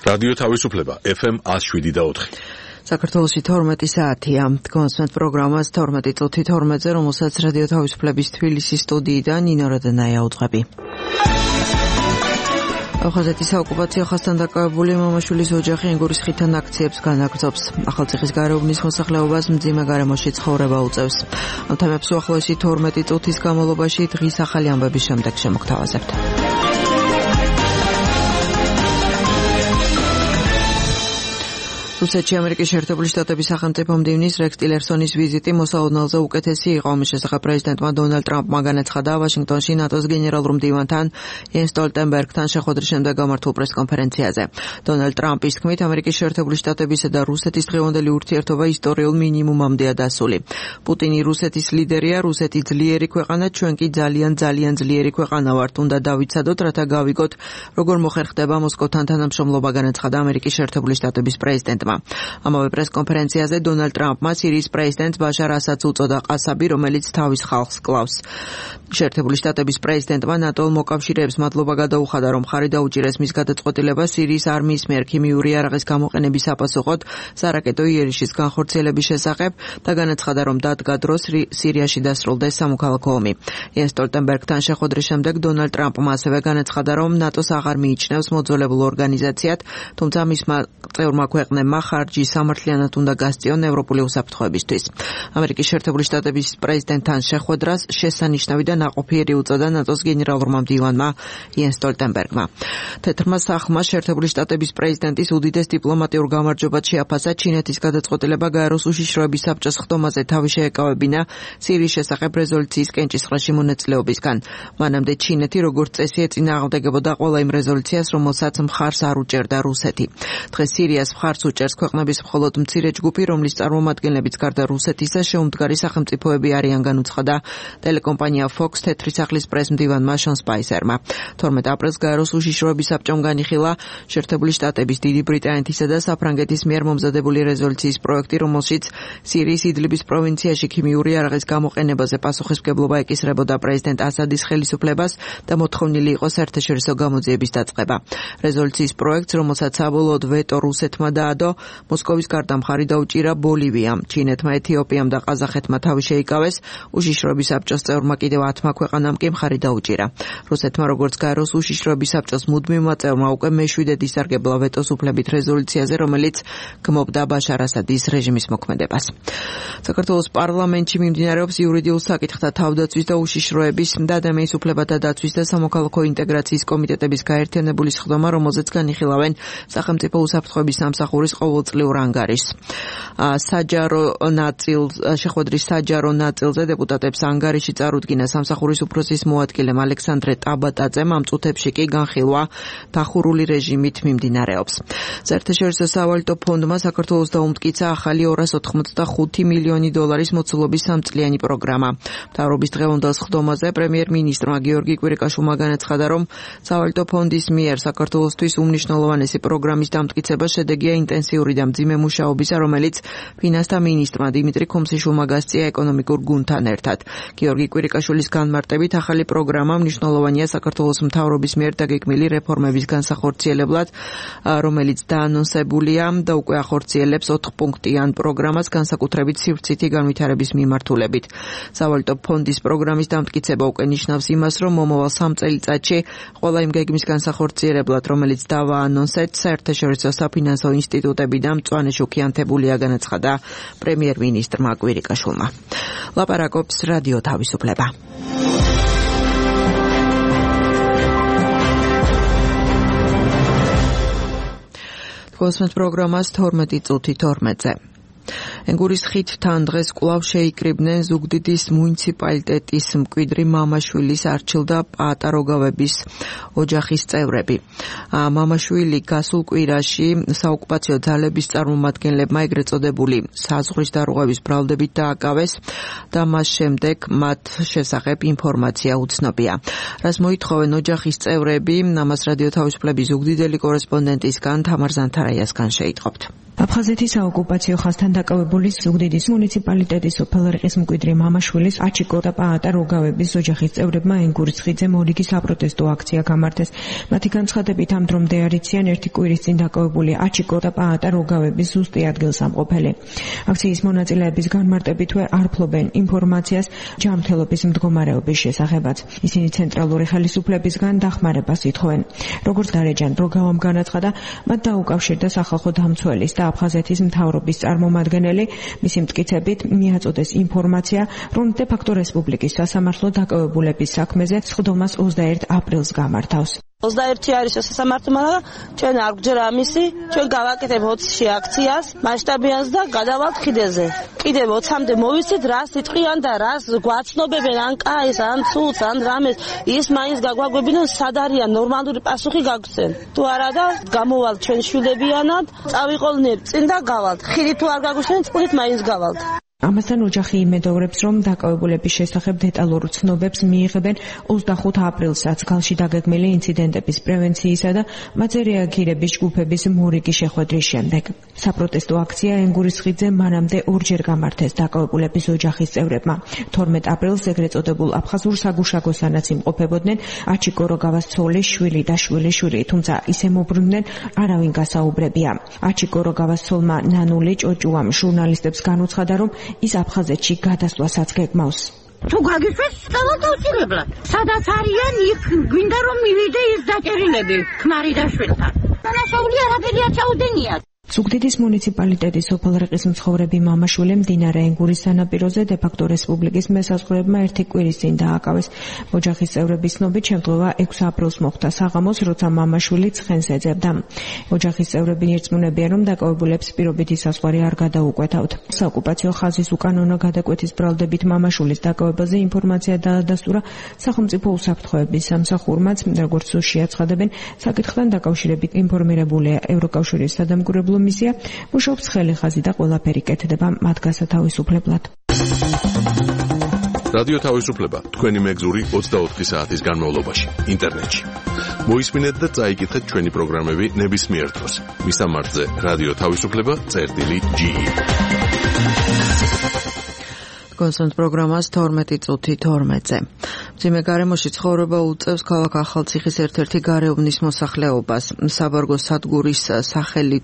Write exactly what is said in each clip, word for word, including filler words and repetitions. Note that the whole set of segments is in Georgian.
რადიო თავისუფლება ეფ ემ one oh seven და four. საქართველოში თორმეტი საათია. კონსმეთ პროგრამას თორმეტი წუთი თორმეტზე, რომელსაც რადიო თავისუფლების თბილისის სტუდიიდან ნინო როდენაია უძღვები. ახალციხის საოკუპაციო ხაზთან დაკავებული მამაშვილის ოჯახი ენგურის ხიდთან აქციებს განაგრძობს. ახალციხის გარეუბნის მოსახლეობას მძიმე გარემოში ცხოვრება უწევს. ამ თემებს უახლოესი თორმეტი წუთის განმავლობაში დღის ახალი ამბების შემდეგ შემოგთავაზებთ. რუსეთში ამერიკის შეერთებული შტატების სახელმწიფო მდივნის რექს ტილერსონის ვიზიტი მოსალოდნელზე უკეთესი იყო. ამის შესახებ პრეზიდენტმა დონალდ ტრამპმა განაცხადა ვაშინგტონში ნატოს გენერალურ მდივანთან იენს სტოლტენბერგთან შეხვედრის შემდეგ გამართულ პრესკონფერენციაზე. დონალდ ტრამპის თქმით, ამერიკის შეერთებული შტატებისა და რუსეთის დღევანდელი ურთიერთობა ისტორიულ მინიმუმამდეა დასული. პუტინი რუსეთის ლიდერია, რუსეთი ძლიერი ქვეყანა, ჩვენ კი ძალიან ძალიან ძლიერი ქვეყანა ვართ. უნდა დავიცადოთ, რათა გავიგოთ, როგორ მოხერხდება მოსკოვთან თანამშრომლობა, განაცხადა ამერიკის შეერთებული შტატების პრეზიდენტმა. ამავე პრესკონფერენციაზე დონალდ ტრამპმა სირიის პრეზიდენტს ბაშარ ასადს უწოდა ყასაბი, რომელიც თავის ხალხს კლავს. შეერთებული შტატების პრეზიდენტმა ნატო მოკავშირეებს მადლობა გადაუხადა, რომ ხარი დაუჭირეს მის გადაწყვეტილებას სირიის არმიის მიერ ქიმიური იარაღის გამოყენების საპასუხოდ სარაკეტო იერიშის განხორციელების შესახებ და განაცხადა, რომ დადგა დრო სირიაში დასრულდეს სამოქალაქო ომი. იენს სტოლტენბერგთან შეხვედრის შემდეგ დონალდ ტრამპმა ასევე განაცხადა, რომ ნატოს აღარ მიიჩნევს მოძველებულ ორგანიზაციად, თუმცა მისმა წევრმა ქვეყნებმა ხარჯი სამართლიანად უნდა გასწიონ ევროპული უსაფრთხოებისთვის. ამერიკის შეერთებული შტატების პრეზიდენტთან შეხვედრას შესანიშნავი და ნაყოფიერი უწოდა ნატოს გენერალურმა მდივანმა იენს სტოლტენბერგმა. თეთრმა სახლმა შეერთებული შტატების პრეზიდენტის უდიდეს დიპლომატიურ გამარჯვებად შეაფასა ჩინეთის გადაწყვეტილება გაეროს უშიშროების საბჭოს ხდომაზე თავი შეეკავებინა სირიის შესახებ რეზოლუციის კენჭისყრაში მონაწილეობისგან. მანამდე ჩინეთი როგორც წესი ეწინააღმდეგებოდა ყველა იმ რეზოლუციას, რომელსაც მხარს არ უჭერდა რუსეთი. დღეს სირიას მხარს უჭერს ქვეყნების მხოლოდ მცირე ჯგუფი, რომლის წარმომადგენლებიც გარდა რუსეთისა შეუმდგარი სახელმწიფოები არიან, განუცხადა ტელეკომპანია Fox თეთრი სახლის პრესმდივანმა შონ სპაისერმა. თორმეტ აპრილს გაეროს უშიშროების საბჭომ განიხილა შეერთებული შტატების, დიდი ბრიტანეთისა და საფრანგეთის მიერ მომზადებული რეზოლუციის პროექტი, რომელშიც სირიის იდლიბის პროვინციაში ქიმიური იარაღის გამოყენებაზე პასუხისმგებლობა ეკისრებოდა პრეზიდენტ ასადის ხელისუფლებას და მოთხოვნილი იყო საერთაშორისო გამოძიების დაწყება. რეზოლუციის პროექტს, რომელსაც საბოლოოდ ვეტო რუსეთმა დაადო, მოსკოვის გარდა მხარი დაუჭირა ბოლივიამ, ჩინეთმა, ეთიოპიამ და ყაზახეთმა თავი შეიკავეს, უშიშროების საბჭოს წევრმა კიდევ ათმა ქვეყანამ კი მხარი დაუჭირა. რუსეთმა, როგორც გაეროს უშიშროების საბჭოს მუდმივმა წევრმა, უკვე მეშვიდედ ისარგებლა ვეტოს უფლებით რეზოლუციაზე, რომელიც გმობდა ბაშარ ასადის რეჟიმის მოქმედებას. საქართველოს პარლამენტში მიმდინარეობს იურიდიულ საკითხთა თავდაცვის და უშიშროების და ადამიანის უფლებათა დაცვის და სამოქალაქო ინტეგრაციის კომიტეტების გაერთიანებული სხდომა, რომელზეც განიხილავენ სახელმწიფო უსაფრთხოების სამსახურის ყოველწლიურ ანგარიშს. საჯარო ნაწილ შეხვედრის საჯარო ნაწილზე დეპუტატებს ანგარიში წარუდგინა სამსახურის უფროსის მოადგილემ ალექსანდრე ტაბატაძემ. ამ წუთებში კი განხილვა დახურული რეჟიმით მიმდინარეობს. საერთაშორისო სავალუტო ფონდმა საქართველოს დაუმტკიცა ახალი ორას ოთხმოცდახუთი მილიონი დოლარის მოცულობის სამწლიანი პროგრამა. მთავრობის დღევანდელ სხდომაზე პრემიერ-მინისტრმა გიორგი კვირიკაშვილმა განაცხადა, რომ სავალუტო ფონდის მიერ საქართველოსთვის უმნიშვნელოვანესი პროგრამის დამტკიცება შედეგია ინტენსიური და მძიმე მუშაობისა, რომელიც ფინანსთა მინისტრმა დიმიტრი ქომსიშვილმა გასწია ეკონომიკურ გუნდთან ერთად. გიორგი კვირიკაშვილის განმარტებით, ახალი პროგრამა მნიშვნელოვანია საქართველოს მთავრობის მიერ დაგეგმილი რეფორმების განსახორციელებლად, რომელიც დაანონსებულია და უკვე ახორციელებს ოთხპუნქტიან პროგრამას განსაკუთრებით სივრცითი განვითარების მიმართულებით. სავალუტო ფონდის პროგრამის დამტკიცება უკვე ნიშნავს იმას, რომ მომავალ სამ წელიწადში ყველა იმ გეგმის განსახორციელებლად, რომელიც დავაანონსეთ, საერთაშორისო საფინანსო ინსტიტუტები და მწვანე შუქი ანთებულია, განაცხადა პრემიერ-მინისტრმა კვირიკაშვილმა. ლაპარაკობს რადიო თავისუფლება. კონსმეთ პროგრამას თორმეტი წუთი თორმეტზე. ენგურის ხიდთან დღეს კვლავ შეიკრიბნენ ზუგდიდის მუნიციპალიტეტის მკვიდრი მამაშვილის არჩილ და პაატაროგავების ოჯახის წევრები. მამაშვილი გასულ კვირაში საოკუპაციო ძალების წარმომადგენლებმა ეგრეთ წოდებული საზღვრის დარღვევის ბრალდებით დააკავეს და მას შემდეგ მათ შესახებ ინფორმაცია უცნობია. რას მოითხოვენ ოჯახის წევრები, ამას რადიო თავისუფლების ზუგდიდელი კორესპონდენტისგან თამარ ზანთარაიასგან შეიტყობთ. აფხაზეთის საოკუპაციო ხაზთან დაკავებული ზუგდიდის მუნიციპალიტეტის სოფელ რიყის მკვიდრი მამაშვილის აჩიკო და პაატა როგავების ოჯახის წევრებმა ენგურისხიძე მორიგი საპროტესტო აქცია გამართეს. მათი განცხადებით ამ დრომდე არიციან ერთი კვირის წინ დაკავებული აჩიკო და პაატა როგავების ზუსტი ადგილსამყოფელი. აქციის მონაწილეების განმარტებითვე არ ფლობენ ინფორმაციას ჯანმრთელობის მდგომარეობის შესახებაც. ისინი ცენტრალური ხელისუფლებისგან დახმარებას ითხოვენ. როგორც დარეჯან როგავამ განაცხადა, მათ დაუკავშირდა სახალხო დამცველის და აფხაზეთის მთავრობის წარმომადგენელი, მისი მტკიცებით მიაწოდეს ინფორმაცია, რომ დე-ფაქტო რესპუბლიკის სასამართლო დაკავებულების საქმეზე სხდომას ოცდაერთ აპრილს გამართავს. ოცდაერთი არის სასამართლო, მაგრამ ჩვენ არ გვჯერა ამისი, ჩვენ გავაკეთებ ოცში აქციას, მასშტაბიანს და გადავალთ ხიდეზე. კიდევ ოცამდე მოვიცით, რას იტყვიან და რას გვაცნობებენ, ან კაის, ან ცუც, ან რამეს, ის მაინც გაგვაგვებინონ, სად არიან, ნორმალური პასუხი გაგვცენ. თუ არა და გამოვალთ ჩვენ შვილებიანად, წავიყოლნე წინ და გავალთ. ხიდი თუ არ გაგვცენ, წყლით მაინც გავალთ. ამასთან ოჯახი იმედოვრებს, რომ დაკავებულების შესახებ დეტალურ ცნობებს მიიღებენ ოცდახუთ აპრილსაც გალში დაგეგმილი ინციდენტების პრევენციისა და მათზე რეაგირების ჯგუფების მორიგი შეხვედრის შემდეგ. საპროტესტო აქცია ენგურისხიძე მანამდე ორჯერ გამართეს დაკავებულების ოჯახის წევრებმა. თორმეტ აპრილს ეგრეთ წოდებულ აფხაზურ საგუშაგოსანაც იმყოფებოდნენ აჩიკო როგავას ცოლი, შვილი და შვილიშვილი, თუმცა ისე მობრუნდნენ, არავინ გასაუბრებია. აჩიკო როგავას ცოლმა ნანული ჭოჭუამ ჟურნალისტებს განუცხადა, რომ ის აფხაზეთში გადასვლასაც გეგმავს. თუ გაგიშვეს დავუწილებლად. სადაც არიან, იქ გვინდა რომ მივიდე ის დაჭერილები, ქმარი და შვილთან. დანაშაული არაფერია ჩაუდენიათ. ზუგდიდის მუნიციპალიტეტის სოფელ რიყის მცხოვრები მამაშვილი მდინარე ენგურის სანაპიროზე დე-ფაქტო რესპუბლიკის მესაზღვრეებმა ერთი კვირის წინ დააკავეს. ოჯახის წევრების ცნობით შემთხვევა ექვსი აპრილს მოხდა საღამოს, როცა მამაშვილი ცხენს ეძებდა. ოჯახის წევრები ირწმუნებიან, რომ დაკავებულებს პირობითი საზღვარი არ გადაუკვეთავთ. საოკუპაციო ხაზის უკანონო გადაკვეთის ბრალდებით მამაშვილის დაკავებაზე ინფორმაცია დაადასტურა სახელმწიფო უსაფრთხოების სამსახურმაც, როგორც შეაცხადებენ, საკითხთან დაკავშირებით ინფორმირებულია ევროკავშირის სადამკვირვებლო მისია, მუშაობს ხელი ხაზი და ყველაფერი კეთდება მათ გასათავისუფლებლად. რადიო თავისუფლება თქვენი მეგზური ოცდაოთხი საათის განმავლობაში ინტერნეტში. მოისმინეთ და წაიკითხეთ ჩვენი პროგრამები ნებისმიერ დროს. მისამართზე რადიო თავისუფლება წერტილი ჯი. კონსტანტ პროგრამას თორმეტი წუთი თორმეტზე. მძიმე გარემოში ცხოვრება უწევს ქალაქ ახალციხის ერთ-ერთი გარეუბნის მოსახლეობას. საბარგო სადგურის სახელით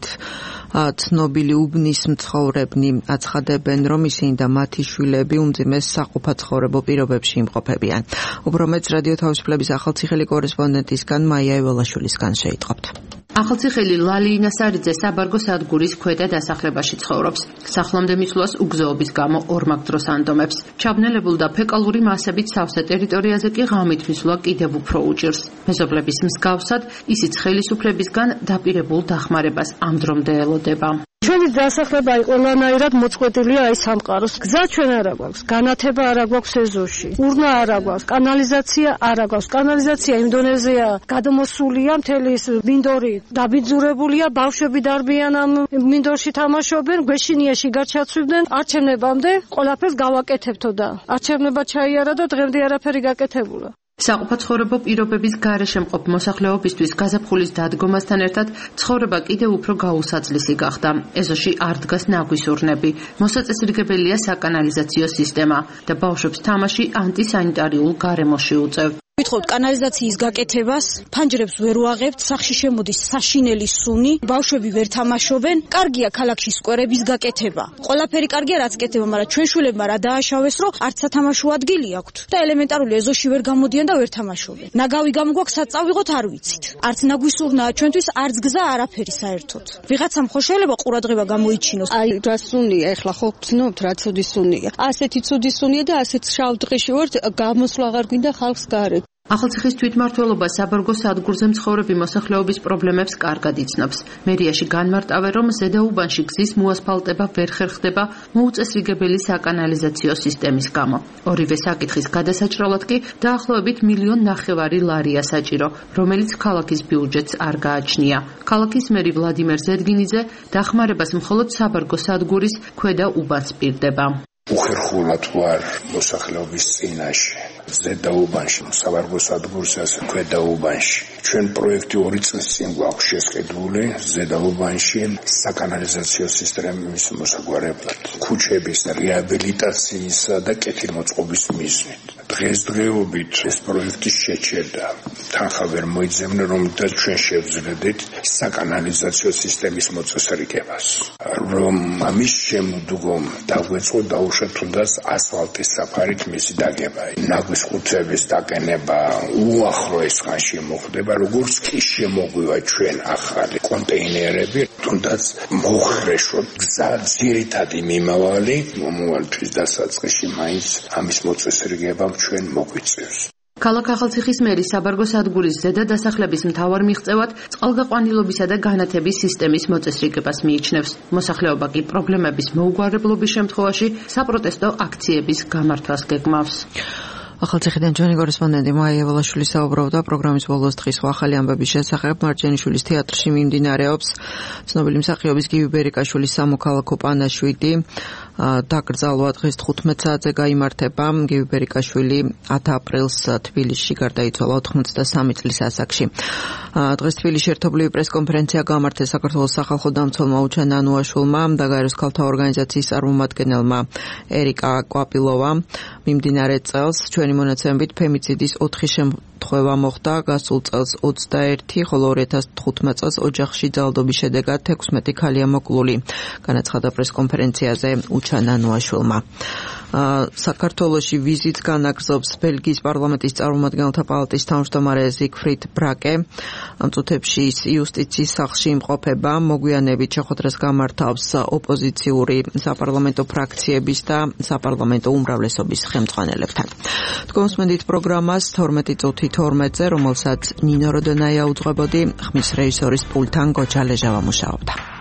ცნობილი უბნის მცხოვრებნი აცხადებენ, რომ ისინი და მათი შვილები უმძიმეს საყოფაცხოვრებო პირობებში იმყოფებიან. უფრო მეტს რადიო თავისუფლების ახალციხელი კორესპონდენტისგან მაია ევალაშვილისგან შეიტყობთ. ახალციხელი ლალი ინასარიძე საბარგო სადგურის ქვედა დასახლებაში ცხოვრობს. სახლამდე მისვლას უგზოობის გამო ორმაგ დროს ანდომებს. ჩაბნელებულ და ფეკალური მასებით სავსე ტერიტორიაზე კი ღამით მისვლა კიდევ უფრო უჭირს. მეზობლების მსგავსად, ისიც ხელისუფლებისგან დაპირებულ დახმარებას ამ დრომდე ელოდება. ჩვენი დასახლება ყველანაირად მოწყვეტილია აი სამყაროს. გზა ჩვენ არ აქვს, განათება არ აქვს ეზოში, ურნა არ აქვს, კანალიზაცია არ აქვს. კანალიზაცია იმ დონეზეა გადმოსულია, მთელი ის მინდორი დაბიძურებულია, ბავშვები დარბიან ამ მინდორში თამაშობენ, გვეშინიაში გაჩაცვიდნენ, არჩევნებამდე ყველაფერს გავაკეთებთო და არჩევნება ჩაიარა და დღემდე არაფერი გაკეთებულა. საყოფაცხოვრებო პირობების გარეშე მყოფ მოსახლეობისთვის გაზაფხულის დადგომასთან ერთად ცხოვრება კიდევ უფრო გაუსაძლისი გახდა. ეზოში არ დგას ნაგვის ურნები, მოსაწესრიგებელია საკანალიზაციო სისტემა და ბავშვებს თამაში ანტისანიტარიულ გარემოში უწევ. Ვითხოვთ კანალიზაციის გაკეთებას, ფანჯრებს ვერ ვაღებთ, სახში შემოდის საშინელი სუნი, ბავშვები ვერ თამაშობენ, კარგია ქალაქში სკვერების გაკეთება. ყველაფერი კარგია, რაც კეთება, მაგრამ ჩვენ შვილებმა რა დააშავეს, რომ არც სათამაშო ადგილი აქვთ და ელემენტარული ეზოში ვერ გამოდიან და ვერ თამაშობენ. ნაგავი გამოგვაქვს, სად წავიღოთ არ ვიცით. არც ნაგვის ურნაა ჩვენთვის, არც გზა არაფერი საერთოდ. ვიღაცამ ხო შეიძლება ყურადღება გამოიჩინოს. აი, რა სუნია, ეხლა ხო გძნობთ, რა ცუდი სუნია. ასეთი ცუდი სუნია და ასეთ შავ დღეში ვართ, გამოსვლა აღარ გვინდა ხალხს გარეთ. ახალციხის თვითმმართველობა საბარგო სადგურზე მცხოვრები მოსახლეობის პრობლემებს კარგად იცნობს. მერიაში განმარტავენ, რომ ზედაუბანში გზის მოასფალტება ვერ ხერხდება მოუწესრიგებელი საკანალიზაციო სისტემის გამო. ორივე საკითხის გადასაჭრელად კი დაახლოებით მილიონ ნახევარი ლარია საჭირო, რომელიც ქალაქის ბიუჯეტს არ გააჩნია. ქალაქის მერი ვლადიმერ ზედგინიძე დახმარებას მხოლოდ საბარგო სადგურის ქვედა უბანს პირდება. უხერხულად ვარ მოსახლეობის წინაშე. ზედაუბანში, საბარგო სადგურს ასე ქვედაუბანში. ჩვენ პროექტი ორი წლის წინ გვაქვს შესყიდული ზედაუბანში საკანალიზაციო სისტემის მოსაგვარებლად, ქუჩების რეაბილიტაციისა და კეთილმოწყობის მიზნით. დღესდღეობით ეს პროექტი შეჩერდა. თანხა ვერ მოიძებნა, რომელთაც ჩვენ შევძლებდით საკანალიზაციო სისტემის მოწესრიგებას. რომ ამის შემდგომ დაგვეწყო დაუშვა თუნდაც ასფალტის საფარით მისი დაგება. ნაგვის ხუთების დაკენება უახლოეს ხანში მოხდება, როგორც კი შემოგვივა ჩვენ ახალი კონტეინერები, თუნდაც მოხრეშოთ გზა ძირითადი მიმავალი მომავალთვის დასაწყისში მაინც ამის მოწესრიგებამ ჩვენ მოგვიწევს. ქალაქ ახალციხის მერის საბარგო სადგურის ზედა დასახლების მთავარ მიღწევად წყალგაყვანილობისა და განათების სისტემის მოწესრიგებას მიიჩნევს. მოსახლეობა კი პრობლემების მოუგვარებლობის შემთხვევაში საპროტესტო აქციების გამართვას გეგმავს. ახალციხიდან ჩვენი კორესპონდენტი მაია ველაშვილი საუბრობდა პროგრამის ბოლოს დღის ახალი ამბების შესახებ. მარჯანიშვილის თეატრში მიმდინარეობს ცნობილი მსახიობის გივი ბერიკაშვილის სამოქალაქო პანაშვიდი. დაკრძალვა დღეს თხუთმეტ საათზე გაიმართება. გივი ბერიკაშვილი ათი აპრილს თბილისში გარდაიცვალა ოთხმოცდასამი წლის ასაკში. დღეს თბილისში ერთობლივი პრესკონფერენცია გამართეს საქართველოს სახალხო დამცველმა უჩან ანუაშვილმა და გაეროს ქალთა ორგანიზაციის წარმომადგენელმა ერიკა კვაპილოვამ. მიმდინარე წელს ჩვენი მონაცემებით ფემიციდის ოთხი შემთხვევა მოხდა, გასულ წელს ოცდაერთი, ხოლო ორი ათას თხუთმეტ წელს ოჯახში ძალადობის შედეგად ექვსმეტი ქალია მოკლული, განაცხადა პრესკონფერენციაზე უჩან ანუაშვილმა. საქართველოში ვიზიტს განაგრძობს ბელგიის პარლამენტის წარმომადგენელთა პალატის თავმჯდომარე ზიგფრიდ ბრაკე. ამ წუთებში ის იუსტიციის სახლში იმყოფება. მოგვიანებით შეხვედრას გამართავს ოპოზიციური საპარლამენტო ფრაქციების და საპარლამენტო უმრავლესობის ხელმძღვანელებთან. თქვენ მოსმენთ პროგრამას თორმეტი წუთი თორმეტზე, რომელსაც ნინო როდონაია უძღვებოდი, ხმის რეჟისორის პულტთან გოჩა ლეჟავა მუშაობდა.